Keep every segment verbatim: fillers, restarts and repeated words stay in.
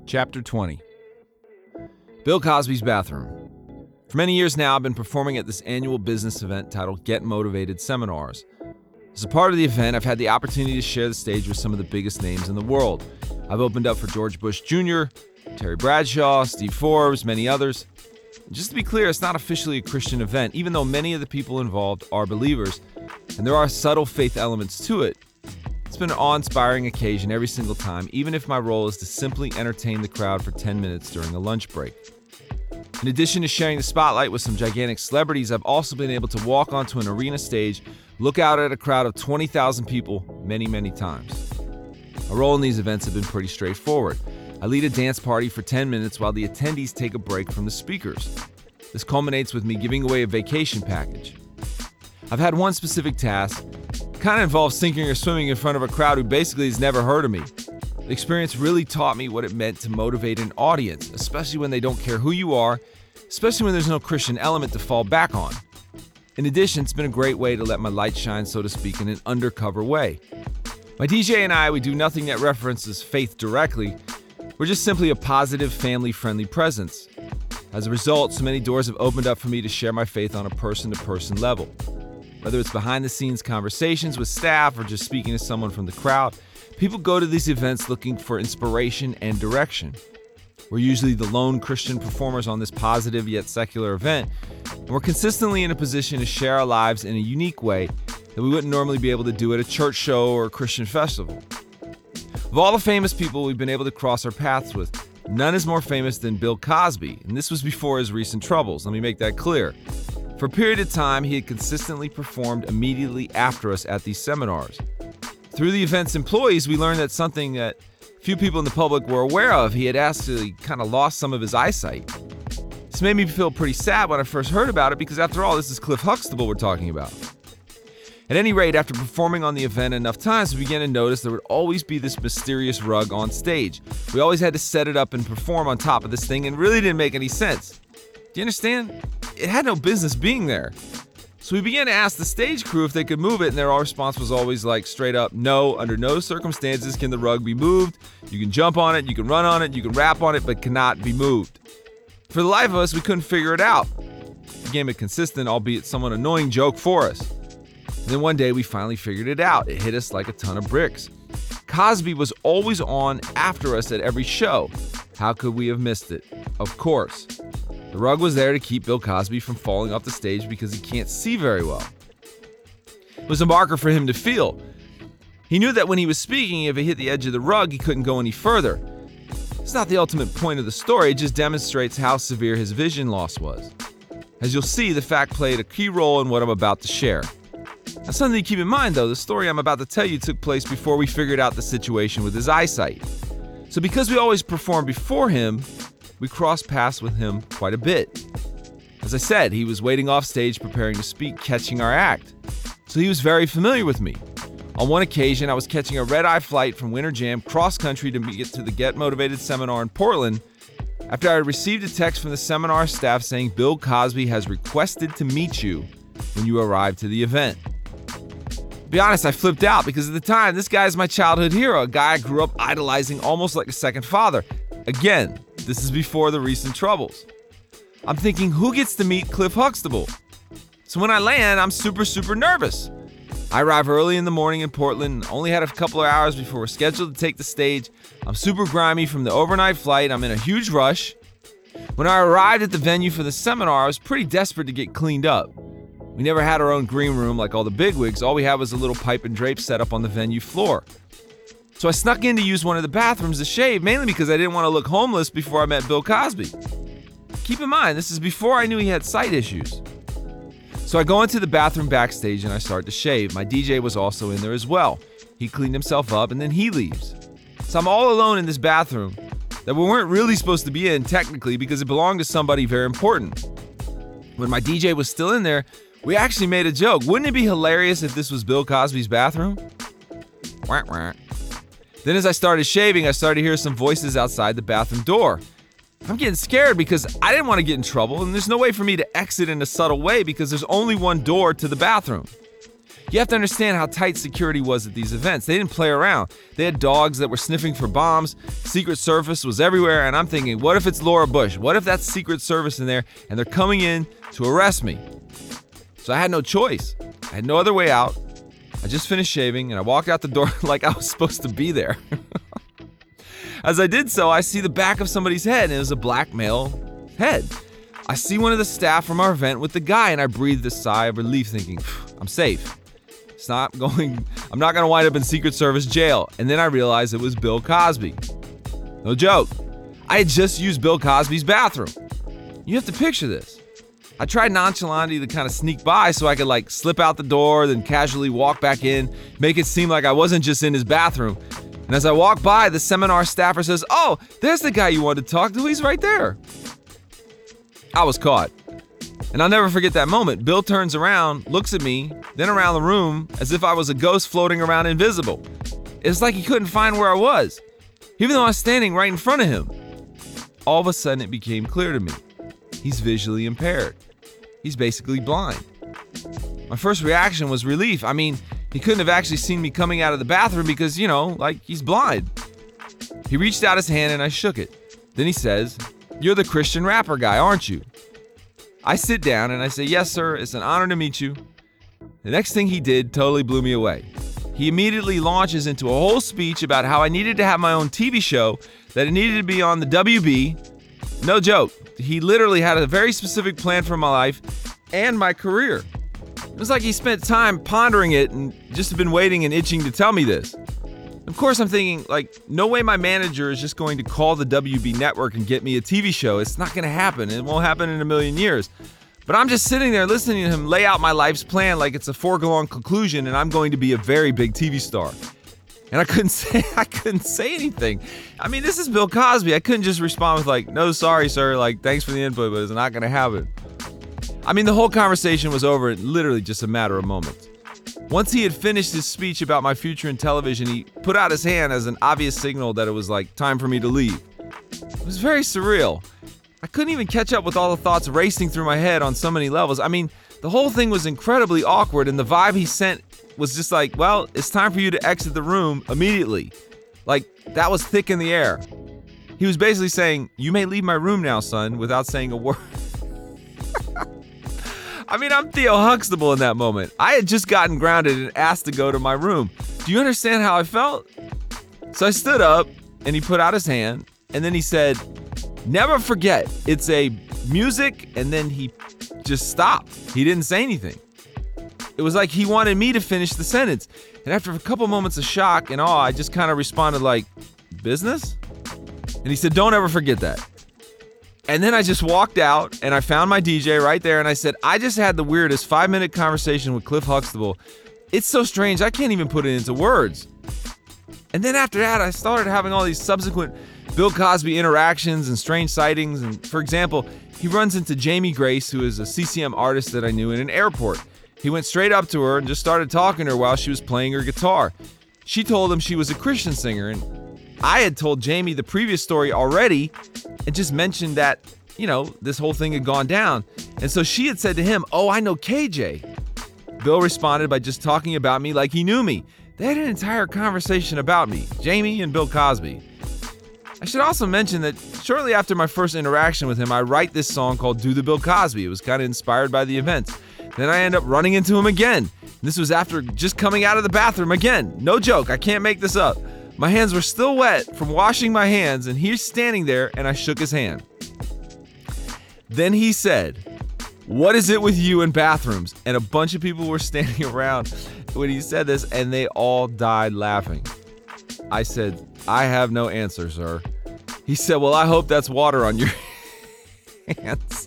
Chapter twenty. Bill Cosby's Bathroom. For many years now, I've been performing at this annual business event titled Get Motivated Seminars. As a part of the event, I've had the opportunity to share the stage with some of the biggest names in the world. I've opened up for George Bush Junior, Terry Bradshaw, Steve Forbes, many others. And just to be clear, it's not officially a Christian event, even though many of the people involved are believers, and there are subtle faith elements to it. It's been an awe-inspiring occasion every single time, even if my role is to simply entertain the crowd for ten minutes during a lunch break. In addition to sharing the spotlight with some gigantic celebrities, I've also been able to walk onto an arena stage, look out at a crowd of twenty thousand people many, many times. My role in these events have been pretty straightforward. I lead a dance party for ten minutes while the attendees take a break from the speakers. This culminates with me giving away a vacation package. I've had one specific task. Kind of involves sinking or swimming in front of a crowd who basically has never heard of me. The experience really taught me what it meant to motivate an audience, especially when they don't care who you are, especially when there's no Christian element to fall back on. In addition, it's been a great way to let my light shine, so to speak, in an undercover way. My D J and I, we do nothing that references faith directly. We're just simply a positive, family-friendly presence. As a result, so many doors have opened up for me to share my faith on a person-to-person level. Whether it's behind-the-scenes conversations with staff or just speaking to someone from the crowd, people go to these events looking for inspiration and direction. We're usually the lone Christian performers on this positive yet secular event, and we're consistently in a position to share our lives in a unique way that we wouldn't normally be able to do at a church show or a Christian festival. Of all the famous people we've been able to cross our paths with, none is more famous than Bill Cosby, and this was before his recent troubles. Let me make that clear. For a period of time, he had consistently performed immediately after us at these seminars. Through the event's employees, we learned that something that few people in the public were aware of, he had actually kind of lost some of his eyesight. This made me feel pretty sad when I first heard about it, because after all, this is Cliff Huxtable we're talking about. At any rate, after performing on the event enough times, we began to notice there would always be this mysterious rug on stage. We always had to set it up and perform on top of this thing, and it really didn't make any sense. Do you understand? It had no business being there. So we began to ask the stage crew if they could move it, and their response was always like straight up, no, under no circumstances can the rug be moved. You can jump on it, you can run on it, you can rap on it, but cannot be moved. For the life of us, we couldn't figure it out. It became a consistent, albeit somewhat annoying joke for us. And then one day we finally figured it out. It hit us like a ton of bricks. Cosby was always on after us at every show. How could we have missed it? Of course. The rug was there to keep Bill Cosby from falling off the stage because he can't see very well. It was a marker for him to feel. He knew that when he was speaking, if he hit the edge of the rug, he couldn't go any further. It's not the ultimate point of the story, it just demonstrates how severe his vision loss was. As you'll see, the fact played a key role in what I'm about to share. Now, something to keep in mind, though, the story I'm about to tell you took place before we figured out the situation with his eyesight. So because we always performed before him, we crossed paths with him quite a bit. As I said, he was waiting off stage preparing to speak, catching our act. So he was very familiar with me. On one occasion, I was catching a red-eye flight from Winter Jam cross-country to get to the Get Motivated seminar in Portland after I had received a text from the seminar staff saying Bill Cosby has requested to meet you when you arrive to the event. To be honest, I flipped out because at the time, this guy is my childhood hero, a guy I grew up idolizing almost like a second father. Again, this is before the recent troubles. I'm thinking, who gets to meet Cliff Huxtable? So when I land, I'm super, super nervous. I arrive early in the morning in Portland, only had a couple of hours before we're scheduled to take the stage. I'm super grimy from the overnight flight. I'm in a huge rush. When I arrived at the venue for the seminar, I was pretty desperate to get cleaned up. We never had our own green room like all the bigwigs. All we had was a little pipe and drape set up on the venue floor. So I snuck in to use one of the bathrooms to shave, mainly because I didn't want to look homeless before I met Bill Cosby. Keep in mind, this is before I knew he had sight issues. So I go into the bathroom backstage and I start to shave. My D J was also in there as well. He cleaned himself up and then he leaves. So I'm all alone in this bathroom that we weren't really supposed to be in technically because it belonged to somebody very important. When my D J was still in there, we actually made a joke. Wouldn't it be hilarious if this was Bill Cosby's bathroom? Wah, wah. Then as I started shaving, I started to hear some voices outside the bathroom door. I'm getting scared because I didn't want to get in trouble, and there's no way for me to exit in a subtle way because there's only one door to the bathroom. You have to understand how tight security was at these events. They didn't play around. They had dogs that were sniffing for bombs. Secret Service was everywhere, and I'm thinking, what if it's Laura Bush? What if that's Secret Service in there, and they're coming in to arrest me? So I had no choice. I had no other way out. I just finished shaving, and I walked out the door like I was supposed to be there. As I did so, I see the back of somebody's head, and it was a black male head. I see one of the staff from our event with the guy, and I breathed a sigh of relief, thinking, I'm safe. It's not going, I'm not going to wind up in Secret Service jail. And then I realized it was Bill Cosby. No joke. I had just used Bill Cosby's bathroom. You have to picture this. I tried nonchalantly to kind of sneak by so I could like slip out the door, then casually walk back in, make it seem like I wasn't just in his bathroom. And as I walk by, the seminar staffer says, oh, there's the guy you wanted to talk to. He's right there. I was caught. And I'll never forget that moment. Bill turns around, looks at me, then around the room as if I was a ghost floating around invisible. It's like he couldn't find where I was, even though I was standing right in front of him. All of a sudden, it became clear to me. He's visually impaired. He's basically blind. My first reaction was relief. I mean, he couldn't have actually seen me coming out of the bathroom because, you know, like he's blind. He reached out his hand and I shook it. Then he says, "You're the Christian rapper guy, aren't you?" I sit down and I say, "Yes, sir. It's an honor to meet you." The next thing he did totally blew me away. He immediately launches into a whole speech about how I needed to have my own T V show, that it needed to be on the W B. No joke. He literally had a very specific plan for my life and my career. It was like he spent time pondering it and just been waiting and itching to tell me this. Of course, I'm thinking, like, no way my manager is just going to call the W B network and get me a T V show. It's not going to happen. It won't happen in a million years. But I'm just sitting there listening to him lay out my life's plan like it's a foregone conclusion and I'm going to be a very big T V star. And I couldn't say I couldn't say anything. I mean, this is Bill Cosby. I couldn't just respond with like, "No, sorry, sir. Like, thanks for the input, but it's not going to happen." I mean, the whole conversation was over in literally just a matter of moments. Once he had finished his speech about my future in television, he put out his hand as an obvious signal that it was like time for me to leave. It was very surreal. I couldn't even catch up with all the thoughts racing through my head on so many levels. I mean, the whole thing was incredibly awkward, and the vibe he sent was just like, well, it's time for you to exit the room immediately. Like, that was thick in the air. He was basically saying, "You may leave my room now, son," without saying a word. I mean, I'm Theo Huxtable in that moment. I had just gotten grounded and asked to go to my room. Do you understand how I felt? So I stood up, and he put out his hand, and then he said, "Never forget, it's a music," and then he just stopped. He didn't say anything. It was like he wanted me to finish the sentence. And after a couple moments of shock and awe, I just kind of responded like, "Business?" And he said, "Don't ever forget that." And then I just walked out and I found my D J right there and I said, "I just had the weirdest five minute conversation with Cliff Huxtable. It's so strange, I can't even put it into words." And then after that, I started having all these subsequent Bill Cosby interactions and strange sightings. And for example, he runs into Jamie Grace, who is a C C M artist that I knew, in an airport. He went straight up to her and just started talking to her while she was playing her guitar. She told him she was a Christian singer, and I had told Jamie the previous story already and just mentioned that, you know, this whole thing had gone down. And so she had said to him, "Oh, I know K J." Bill responded by just talking about me like he knew me. They had an entire conversation about me, Jamie and Bill Cosby. I should also mention that shortly after my first interaction with him, I write this song called "Do the Bill Cosby." It was kind of inspired by the event. Then I end up running into him again. This was after just coming out of the bathroom again. No joke, I can't make this up. My hands were still wet from washing my hands, and he's standing there, and I shook his hand. Then he said, "What is it with you in bathrooms?" And a bunch of people were standing around when he said this, and they all died laughing. I said, "I have no answer, sir." He said, "Well, I hope that's water on your hands."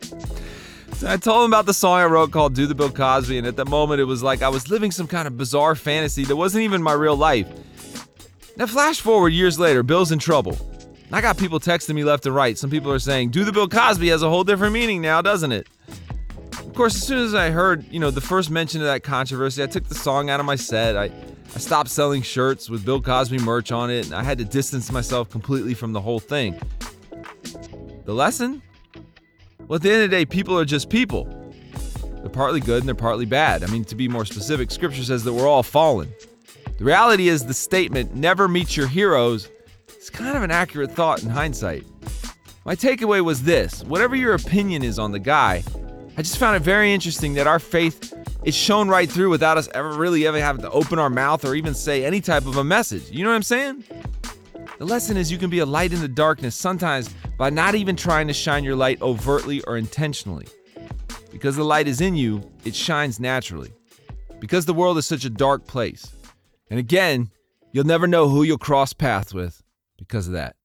So I told him about the song I wrote called "Do the Bill Cosby," and at that moment it was like I was living some kind of bizarre fantasy that wasn't even my real life. Now flash forward years later, Bill's in trouble. I got people texting me left and right. Some people are saying, "Do the Bill Cosby" has a whole different meaning now, doesn't it? Of course, as soon as I heard, you know, the first mention of that controversy, I took the song out of my set. I, I stopped selling shirts with Bill Cosby merch on it, and I had to distance myself completely from the whole thing. The lesson? Well, at the end of the day, people are just people. The They're partly good and they're partly bad. I mean, to be more specific, Scripture says that we're all fallen. The reality is the statement, never meet your heroes, is kind of an accurate thought in hindsight. My takeaway was this: whatever your opinion is on the guy, I just found it very interesting that our faith is shown right through without us ever really ever having to open our mouth or even say any type of a message. You know what I'm saying? The lesson is you can be a light in the darkness sometimes by not even trying to shine your light overtly or intentionally. Because the light is in you, it shines naturally. Because the world is such a dark place. And again, you'll never know who you'll cross paths with because of that.